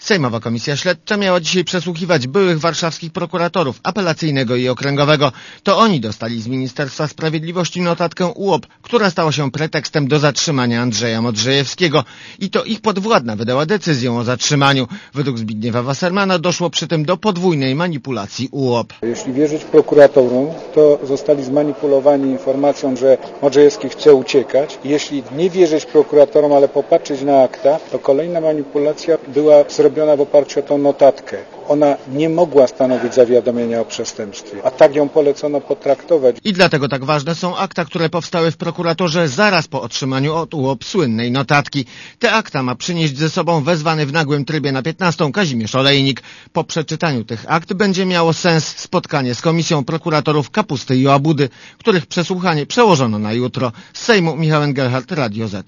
Sejmowa Komisja Śledcza miała dzisiaj przesłuchiwać byłych warszawskich prokuratorów apelacyjnego i okręgowego. To oni dostali z Ministerstwa Sprawiedliwości notatkę UOP, która stała się pretekstem do zatrzymania Andrzeja Modrzejewskiego. I to ich podwładna wydała decyzję o zatrzymaniu. Według Zbigniewa Wassermana doszło przy tym do podwójnej manipulacji UOP. Jeśli wierzyć prokuratorom, to zostali zmanipulowani informacją, że Modrzejewski chce uciekać. Jeśli nie wierzyć prokuratorom, ale popatrzeć na akta, to kolejna manipulacja była zrobiona w oparciu o tą notatkę. Ona nie mogła stanowić zawiadomienia o przestępstwie, a tak ją polecono potraktować. I dlatego tak ważne są akta, które powstały w prokuratorze zaraz po otrzymaniu od UOP słynnej notatki. Te akta ma przynieść ze sobą wezwany w nagłym trybie na 15 Kazimierz Olejnik. Po przeczytaniu tych akt będzie miało sens spotkanie z Komisją Prokuratorów Kapusty i Łabudy, których przesłuchanie przełożono na jutro. Z Sejmu Michał Engelhardt, Radio Z.